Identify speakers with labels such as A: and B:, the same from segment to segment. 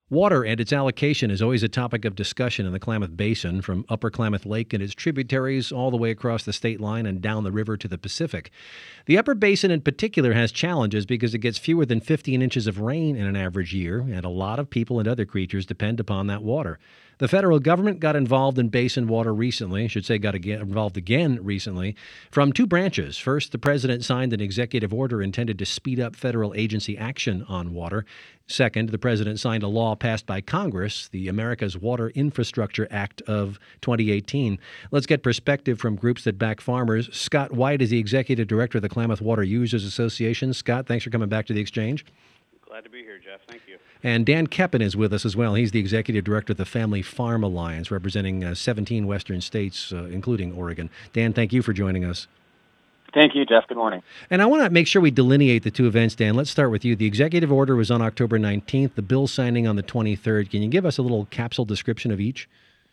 A: Water and its allocation is always a topic of discussion in the Klamath Basin, from Upper Klamath Lake and its tributaries all the way across the state line and down the river to the Pacific. The Upper Basin in particular has challenges because it gets fewer than 15 inches of rain in an average year, and a lot of people and other creatures depend upon that water. The federal government got involved in basin water recently, involved again recently, from two branches. First, the president signed an executive order intended to speed up federal agency action on water. Second, the president signed a law passed by Congress, the America's Water Infrastructure Act of 2018. Let's get perspective from groups that back farmers. Scott White is the executive director of the Klamath Water Users Association. Scott, thanks for coming back to the Exchange.
B: Glad to be here, Jeff. Thank you.
A: And Dan Keppen is with us as well. He's the executive director of the Family Farm Alliance, representing 17 western states, including Oregon. Dan, thank you for joining us.
C: Thank you, Jeff. Good morning.
A: And I want to make sure we delineate the two events, Dan. Let's start with you. The executive order was on October 19th, the bill signing on the 23rd. Can you give us a little capsule description of each?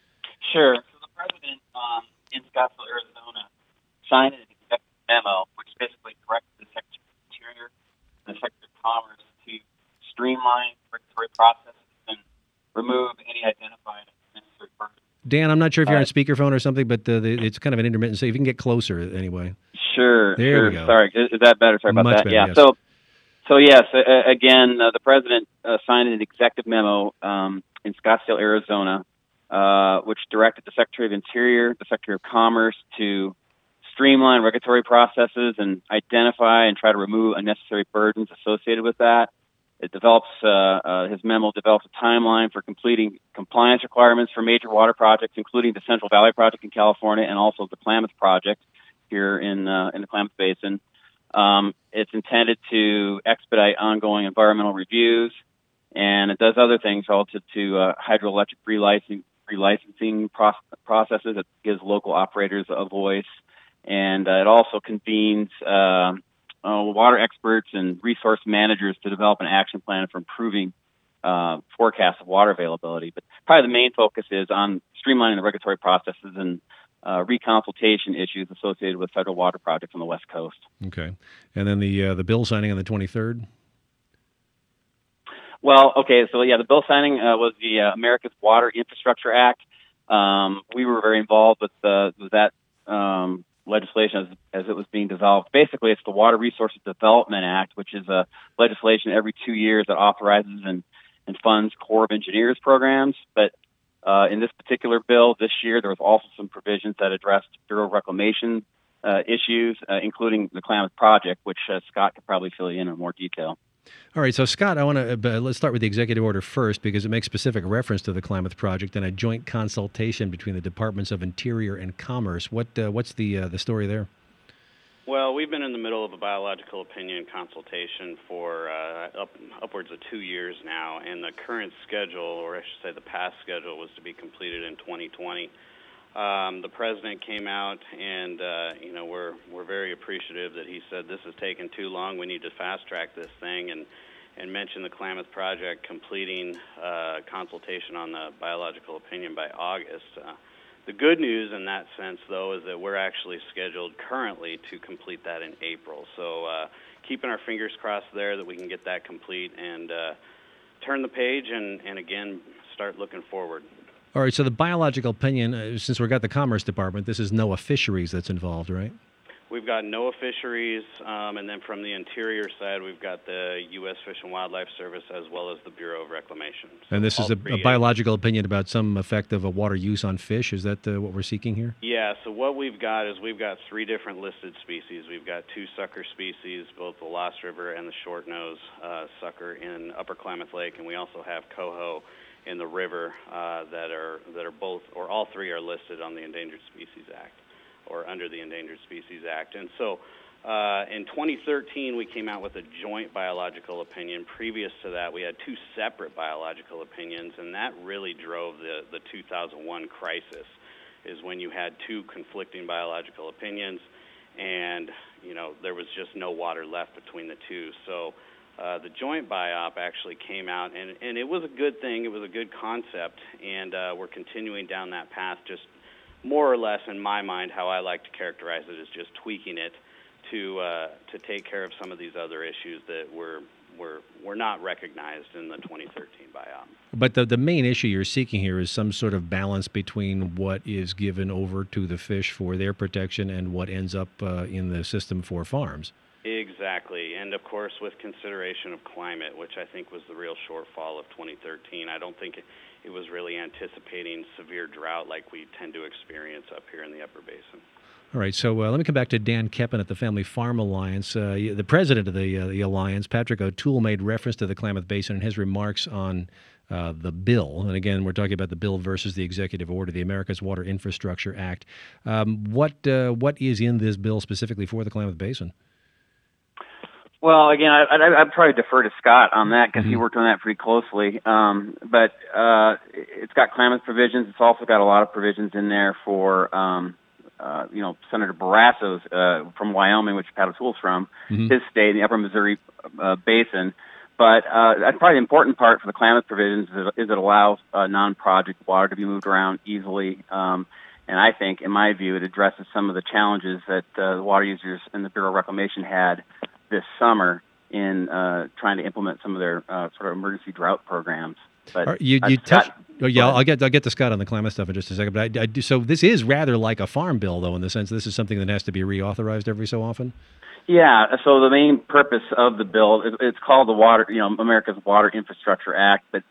C: Sure. So the president in Scottsdale, Arizona, signed an executive memo, which basically directed the Secretary of the Interior and the Secretary of Commerce to streamline regulatory processes and remove any identified necessary burdens.
A: Dan, I'm not sure if you're on speakerphone or something, but it's kind of an intermittent, so if you can get closer anyway.
C: Sure.
A: There we go.
C: Sorry, is that better? Sorry about
A: Much
C: that.
A: better,
C: Yeah.
A: yes.
C: So yes, again, the president signed an executive memo in Scottsdale, Arizona, which directed the Secretary of Interior, the Secretary of Commerce to streamline regulatory processes and identify and try to remove unnecessary burdens associated with that. It develops his memo develops a timeline for completing compliance requirements for major water projects, including the Central Valley Project in California and also the Klamath Project here in the Klamath Basin. It's intended to expedite ongoing environmental reviews, and it does other things relative to hydroelectric relicensing processes. It gives local operators a voice, and it also convenes water experts and resource managers to develop an action plan for improving forecasts of water availability. But probably the main focus is on streamlining the regulatory processes and reconsultation issues associated with federal water projects on the West Coast.
A: Okay. And then the bill signing on the 23rd?
C: Well, okay, so yeah, the bill signing was the America's Water Infrastructure Act. We were very involved with that legislation as it was being developed. Basically, it's the Water Resources Development Act, which is a legislation every 2 years that authorizes and funds Corps of Engineers programs. But in this particular bill this year, there was also some provisions that addressed Bureau of Reclamation issues, including the Klamath Project, which Scott could probably fill you in more detail.
A: All right, so Scott, I want to let's start with the executive order first because it makes specific reference to the Klamath Project and a joint consultation between the Departments of Interior and Commerce. What's the story there?
B: Well, we've been in the middle of a biological opinion consultation for upwards of 2 years now, and the current schedule, or I should say the past schedule, was to be completed in 2020. The president came out, and we're very appreciative that he said this has taken too long. We need to fast track this thing, and mentioned the Klamath Project completing consultation on the biological opinion by August. The good news in that sense, though, is that we're actually scheduled currently to complete that in April. So keeping our fingers crossed there that we can get that complete and turn the page and again, start looking forward.
A: All right, so the biological opinion, since we've got the Commerce Department, this is NOAA Fisheries that's involved, right?
B: We've got NOAA Fisheries, and then from the Interior side, we've got the U.S. Fish and Wildlife Service as well as the Bureau of Reclamation. So
A: and this is a biological opinion about some effect of a water use on fish. Is that what we're seeking here?
B: Yeah, so what we've got is we've got 3 different listed species. We've got 2 sucker species, both the Lost River and the short-nose sucker in Upper Klamath Lake, and we also have coho in the river that are both, or all 3 are listed on the Endangered Species Act, or under the Endangered Species Act. And so in 2013, we came out with a joint biological opinion. Previous to that, we had 2 separate biological opinions, and that really drove the 2001 crisis, is when you had 2 conflicting biological opinions, and there was just no water left between the 2. So the joint biop actually came out, and it was a good thing. It was a good concept, and we're continuing down that path, just more or less, in my mind, how I like to characterize it is just tweaking it to take care of some of these other issues that were not recognized in the 2013 biop.
A: But the main issue you're seeking here is some sort of balance between what is given over to the fish for their protection and what ends up in the system for farms.
B: Exactly, and of course with consideration of climate, which I think was the real shortfall of 2013. I don't think it was really anticipating severe drought like we tend to experience up here in the Upper Basin.
A: All right, so let me come back to Dan Keppen at the Family Farm Alliance. The president of the alliance, Patrick O'Toole, made reference to the Klamath Basin in his remarks on the bill. And again, we're talking about the bill versus the executive order, the America's Water Infrastructure Act. What is in this bill specifically for the Klamath Basin?
C: Well, again, I'd probably defer to Scott on that because he worked on that pretty closely. But it's got Klamath provisions. It's also got a lot of provisions in there for Senator Barrasso's from Wyoming, which Pat O'Toole's from, his state in the Upper Missouri Basin. But that's probably the important part for the Klamath provisions is it allows non-project water to be moved around easily. And I think, in my view, it addresses some of the challenges that the water users and the Bureau of Reclamation had this summer in trying to implement some of their sort of emergency drought programs. But
A: you touched. Oh, yeah, I'll get to Scott on the Klamath stuff in just a second. But I do. So this is rather like a farm bill, though, in the sense this is something that has to be reauthorized every so often.
C: Yeah. So the main purpose of the bill, it's called the America's Water Infrastructure Act, but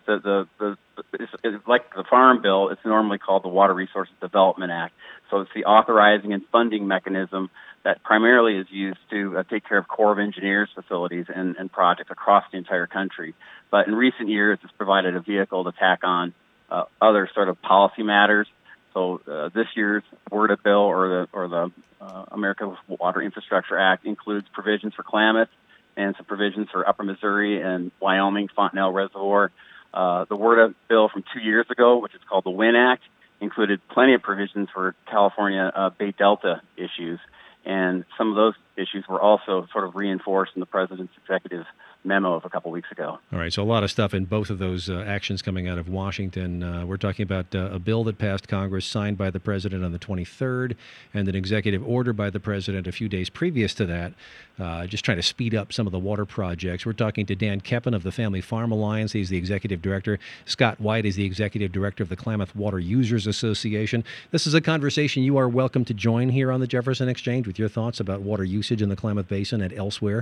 C: it's like the Farm Bill. It's normally called the Water Resources Development Act. So it's the authorizing and funding mechanism that primarily is used to take care of Corps of Engineers facilities and projects across the entire country. But in recent years, it's provided a vehicle to tack on other sort of policy matters. So this year's WRDA bill or the America's Water Infrastructure Act includes provisions for Klamath and some provisions for Upper Missouri and Wyoming Fontenelle Reservoir. The WRDA bill from 2 years ago, which is called the WIN Act, included plenty of provisions for California Bay Delta issues. And some of those issues were also sort of reinforced in the president's executive memo of a couple weeks ago.
A: All right, so a lot of stuff in both of those actions coming out of Washington. We're talking about a bill that passed Congress, signed by the president on the 23rd, and an executive order by the president a few days previous to that, just trying to speed up some of the water projects. We're talking to Dan Keppen of the Family Farm Alliance. He's the executive director. Scott White is the executive director of the Klamath Water Users Association. This is a conversation you are welcome to join here on the Jefferson Exchange with your thoughts about water usage in the Klamath Basin and elsewhere.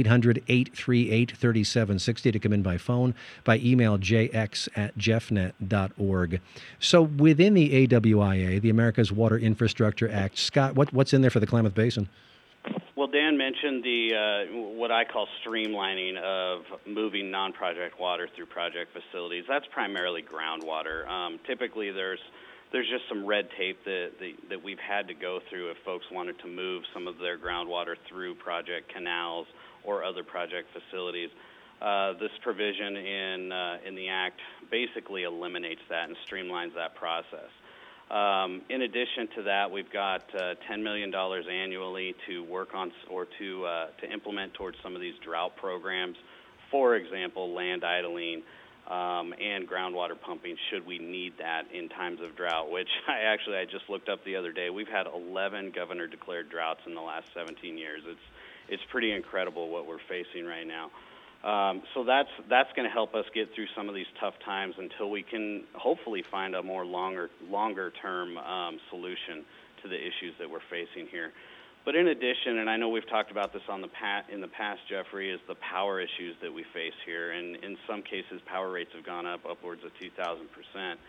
A: 800-838-3760 to come in by phone, by email jx@jeffnet.org. So within the AWIA, the America's Water Infrastructure Act, Scott, what's in there for the Klamath Basin?
B: Well, Dan mentioned the what I call streamlining of moving non-project water through project facilities. That's primarily groundwater. Typically, there's just some red tape that we've had to go through if folks wanted to move some of their groundwater through project canals or other project facilities. This provision in the Act basically eliminates that and streamlines that process. In addition to that, we've got $10 million annually to work on or to implement towards some of these drought programs. For example, land idling and groundwater pumping should we need that in times of drought, which I just looked up the other day. We've had 11 governor-declared droughts in the last 17 years. It's pretty incredible what we're facing right now. So that's going to help us get through some of these tough times until we can hopefully find a more longer-term solution to the issues that we're facing here. But in addition, and I know we've talked about this in the past, Jeffrey, is the power issues that we face here. And in some cases, power rates have gone up upwards of 2,000%.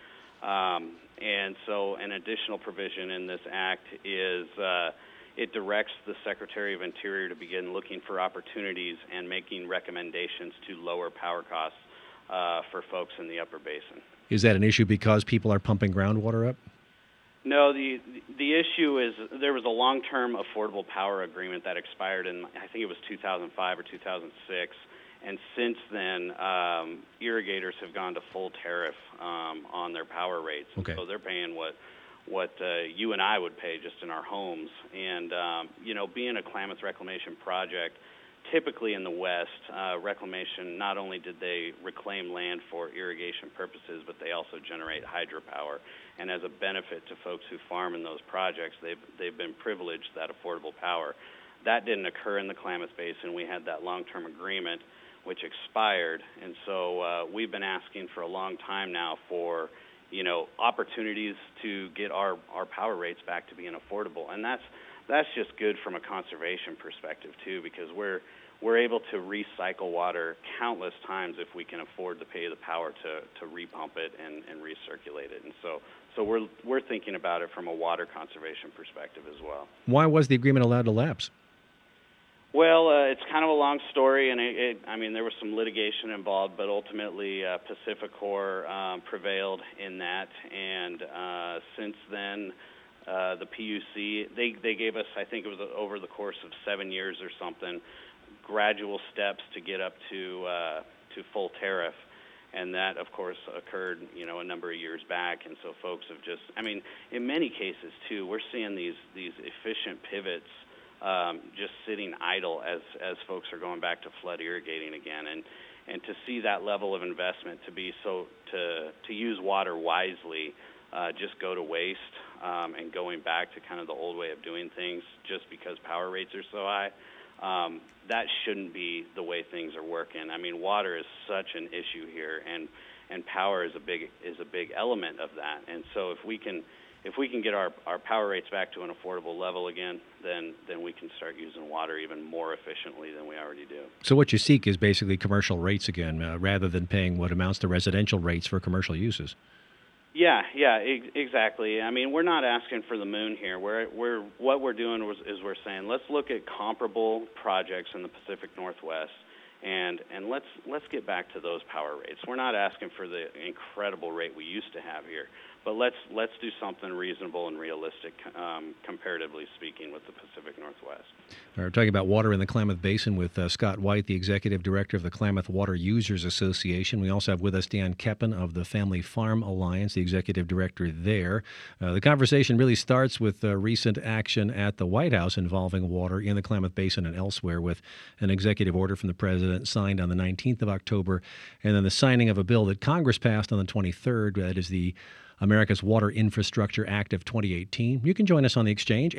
B: And so an additional provision in this act is it directs the Secretary of Interior to begin looking for opportunities and making recommendations to lower power costs for folks in the Upper Basin.
A: Is that an issue because people are pumping groundwater up?
B: No, the issue is there was a long-term affordable power agreement that expired in, I think it was 2005 or 2006, and since then, irrigators have gone to full tariff on their power rates.
A: Okay.
B: So they're paying what you and I would pay just in our homes. And, being a Klamath Reclamation project, typically in the West, Reclamation, not only did they reclaim land for irrigation purposes, but they also generate hydropower. And as a benefit to folks who farm in those projects, they've been privileged that affordable power. That didn't occur in the Klamath Basin. We had that long-term agreement. which expired. And so we've been asking for a long time now for, opportunities to get our power rates back to being affordable. And that's just good from a conservation perspective too, because we're able to recycle water countless times if we can afford to pay the power to repump it and recirculate it. And so we're thinking about it from a water conservation perspective as well.
A: Why was the agreement allowed to lapse?
B: Well, it's kind of a long story, and there was some litigation involved, but ultimately PacifiCorp prevailed in that, and since then the PUC, they gave us, I think it was over the course of 7 years or something, gradual steps to get up to full tariff, and that, of course, occurred, a number of years back, and so folks have just, in many cases, too, we're seeing these efficient pivots just sitting idle as folks are going back to flood irrigating again, and to see that level of investment to use water wisely just go to waste, and going back to kind of the old way of doing things just because power rates are so high, that shouldn't be the way things are working. Water is such an issue here, and power is a big element of that. And so if we can get our power rates back to an affordable level again, then we can start using water even more efficiently than we already do.
A: So what you seek is basically commercial rates again, rather than paying what amounts to residential rates for commercial uses.
B: Yeah, exactly. We're not asking for the moon here. What we're doing is we're saying let's look at comparable projects in the Pacific Northwest, and let's get back to those power rates. We're not asking for the incredible rate we used to have here, but let's do something reasonable and realistic, comparatively speaking, with the Pacific Northwest.
A: We're talking about water in the Klamath Basin with Scott White, the Executive Director of the Klamath Water Users Association. We also have with us Dan Keppen of the Family Farm Alliance, the Executive Director there. The conversation really starts with recent action at the White House involving water in the Klamath Basin and elsewhere, with an executive order from the President signed on the 19th of October, and then the signing of a bill that Congress passed on the 23rd. That is the America's Water Infrastructure Act of 2018. You can join us on the exchange,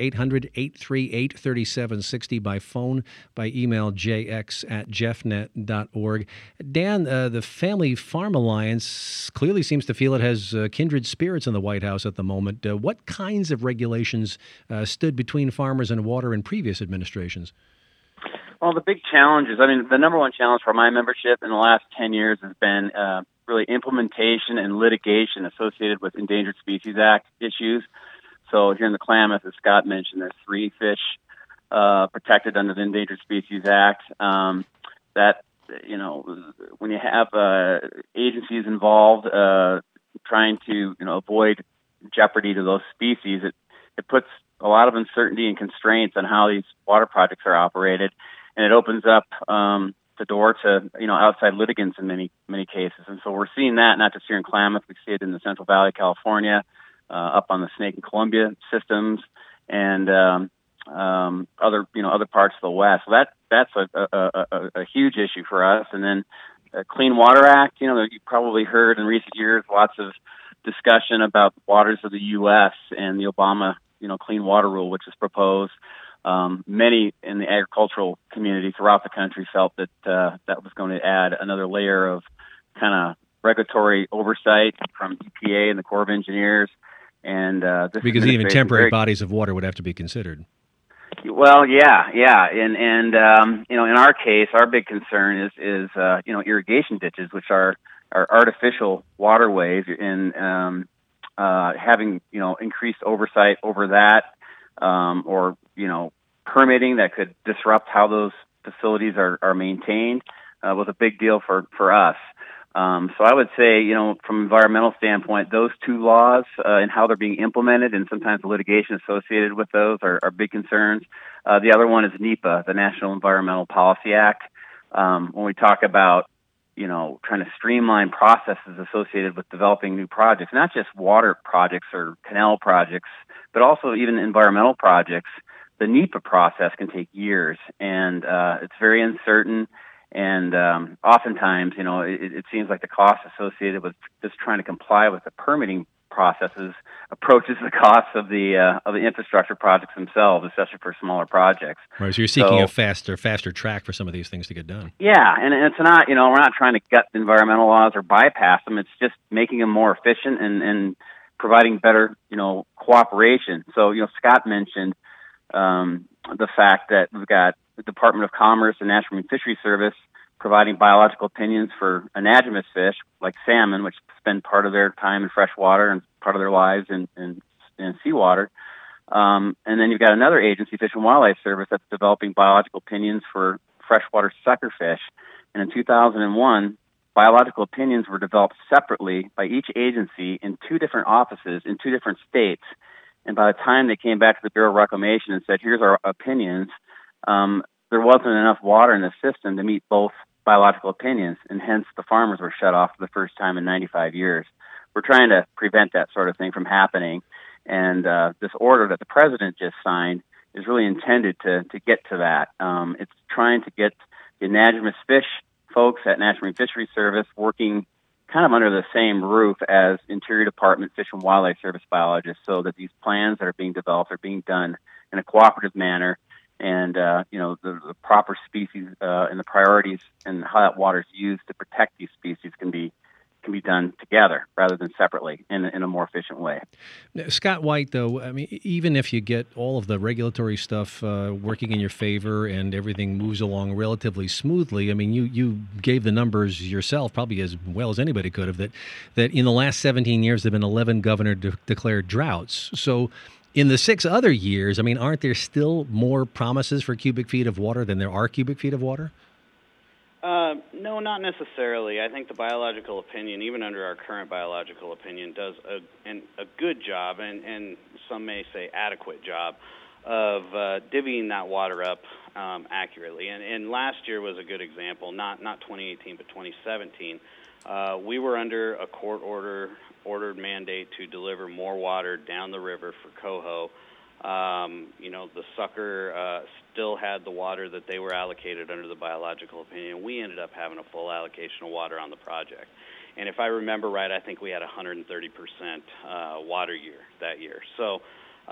A: 800-838-3760 by phone, by email, jx@jeffnet.org. Dan, the Family Farm Alliance clearly seems to feel it has kindred spirits in the White House at the moment. What kinds of regulations stood between farmers and water in previous administrations?
C: Well, the big challenges, the number one challenge for my membership in the last 10 years has been really implementation and litigation associated with Endangered Species Act issues. So here in the Klamath, as Scott mentioned, there's 3 fish protected under the Endangered Species Act. That, when you have agencies involved trying to, avoid jeopardy to those species, it puts a lot of uncertainty and constraints on how these water projects are operated, and it opens up the door to outside litigants in many cases. And so we're seeing that not just here in Klamath, we see it in the Central Valley, California, up on the Snake and Columbia systems, and other parts of the West. So that's a huge issue for us. And then the Clean Water Act, you probably heard in recent years lots of discussion about the waters of the U.S. and the Obama Clean Water Rule, which is proposed. Many in the agricultural community throughout the country felt that that was going to add another layer of kind of regulatory oversight from EPA and the Corps of Engineers. And
A: because even temporary bodies of water would have to be considered.
C: Well, yeah, and in our case, our big concern is irrigation ditches, which are artificial waterways, and having increased oversight over that, or permitting that could disrupt how those facilities are maintained, was a big deal for us. So I would say, from an environmental standpoint, those 2 laws and how they're being implemented, and sometimes the litigation associated with those, are big concerns. The other one is NEPA, the National Environmental Policy Act. When we talk about trying to streamline processes associated with developing new projects, not just water projects or canal projects, but also even environmental projects, the NEPA process can take years, and it's very uncertain. And oftentimes, it seems like the cost associated with just trying to comply with the permitting processes approaches the costs of the infrastructure projects themselves, especially for smaller projects.
A: Right, so you're seeking a faster track for some of these things to get done.
C: Yeah, and it's not, we're not trying to gut environmental laws or bypass them. It's just making them more efficient and providing better, cooperation. So, Scott mentioned the fact that we've got the Department of Commerce and National Marine Fisheries Service providing biological opinions for anadromous fish like salmon, which spend part of their time in fresh water and part of their lives in seawater. And then you've got another agency, Fish and Wildlife Service, that's developing biological opinions for freshwater suckerfish. And in 2001, biological opinions were developed separately by each agency in 2 different offices in 2 different states. And by the time they came back to the Bureau of Reclamation and said, here's our opinions, there wasn't enough water in the system to meet both biological opinions, and hence the farmers were shut off for the first time in 95 years. We're trying to prevent that sort of thing from happening, and this order that the president just signed is really intended to get to that. It's trying to get the anadromous fish folks at National Marine Fisheries Service working kind of under the same roof as Interior Department Fish and Wildlife Service biologists, so that these plans that are being developed are being done in a cooperative manner, and the proper species and the priorities and how that water is used to protect these species can be done together rather than separately in a more efficient way.
A: Scott White, though, I mean, even if you get all of the regulatory stuff working in your favor and everything moves along relatively smoothly, I mean, you gave the numbers yourself probably as well as anybody could have, that in the last 17 years there have been 11 governor-declared droughts. So in the 6 other years, I mean, aren't there still more promises for cubic feet of water than there are cubic feet of water?
B: No, not necessarily. I think the biological opinion, even under our current biological opinion, does a good job, and some may say adequate job, of divvying that water up accurately. And last year was a good example, not 2018, but 2017. We were under a court-ordered mandate to deliver more water down the river for coho. The sucker still had the water that they were allocated under the biological opinion. We ended up having a full allocation of water on the project. And if I remember right, I think we had 130% water year that year. So,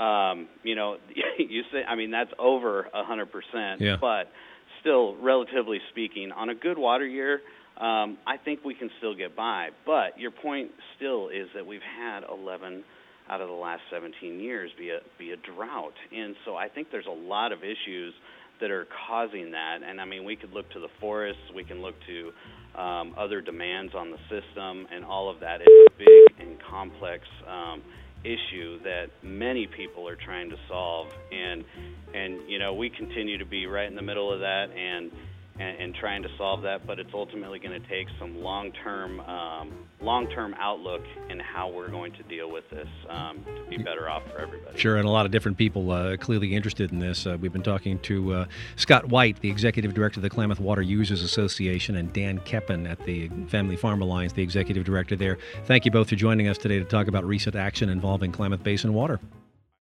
B: you say, I mean, that's over 100%,
A: yeah.
B: But still, relatively speaking, on a good water year, I think we can still get by. But your point still is that we've had 11 out of the last 17 years be a drought. And so I think there's a lot of issues that are causing that. And I mean, we could look to the forests, we can look to other demands on the system, and all of that is a big and complex issue that many people are trying to solve. And we continue to be right in the middle of that and trying to solve that, but it's ultimately going to take some long-term outlook in how we're going to deal with this to be better off for everybody.
A: Sure, and a lot of different people clearly interested in this. We've been talking to Scott White, the Executive Director of the Klamath Water Users Association, and Dan Keppen at the Family Farm Alliance, the Executive Director there. Thank you both for joining us today to talk about recent action involving Klamath Basin water.